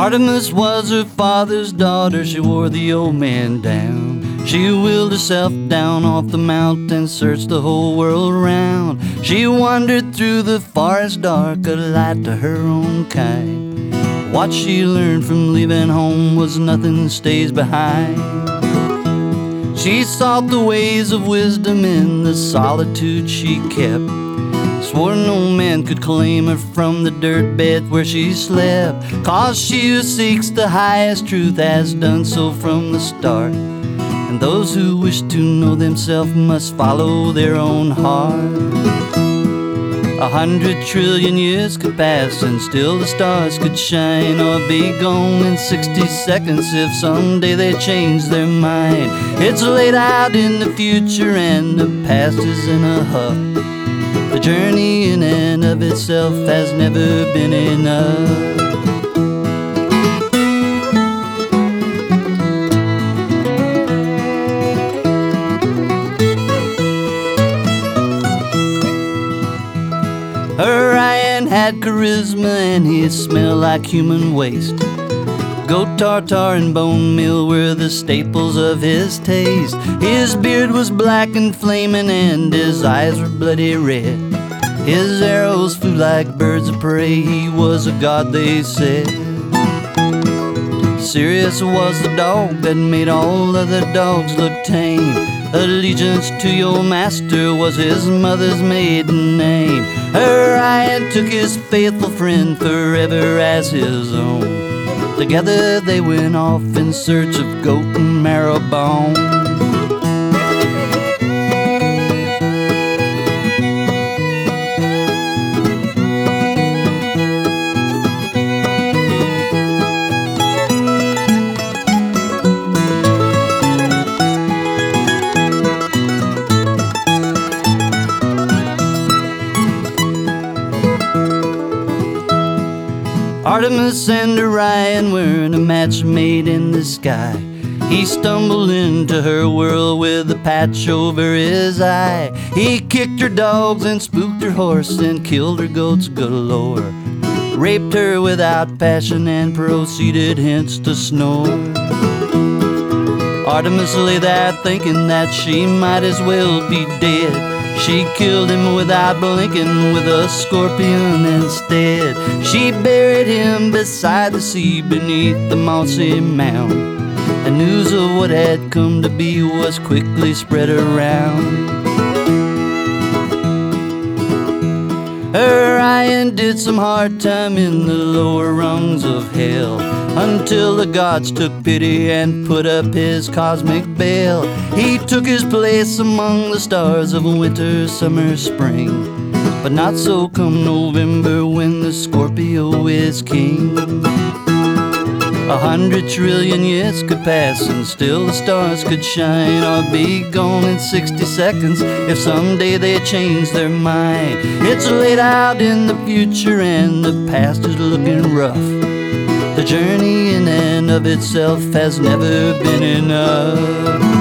Artemis was her father's daughter, she wore the old man down. She wheeled herself down off the mountain, searched the whole world round. She wandered through the forest dark, a light to her own kind. What she learned from leaving home was nothing stays behind. She sought the ways of wisdom in the solitude she kept, swore no man could claim her from the dirt bed where she slept. 'Cause she who seeks the highest truth has done so from the start, and those who wish to know themselves must follow their own heart. 100 trillion years could pass and still the stars could shine, or be gone in 60 seconds if someday they change their mind. It's laid out in the future and the past is in a huff. The journey in and of itself has never been enough. Orion had charisma and he smelled like human waste. Goat tartar and bone meal were the staples of his taste. His beard was black and flaming and his eyes were bloody red. His arrows flew like birds of prey, he was a god they said. Sirius was the dog that made all other dogs look tame. Allegiance to your master was his mother's maiden name. Orion took his faithful friend forever as his own. Together they went off in search of goat and marrow bone. Artemis and Orion weren't a match made in the sky. He stumbled into her world with a patch over his eye. He kicked her dogs and spooked her horse and killed her goats galore. Raped her without passion and proceeded hence to snore. Artemis lay there thinking that she might as well be dead. She killed him without blinking with a scorpion instead. She buried him beside the sea beneath the mossy mound, and news of what had come to be was quickly spread around. Orion did some hard time in the lower rungs of hell, until the gods took pity and put up his cosmic bell. He took his place among the stars of winter, summer, spring, but not so come November when the Scorpio is king. 100 trillion years could pass and still the stars could shine, or be gone in 60 seconds if someday they change their mind. It's laid out in the future and the past is looking rough. The journey in and of itself has never been enough.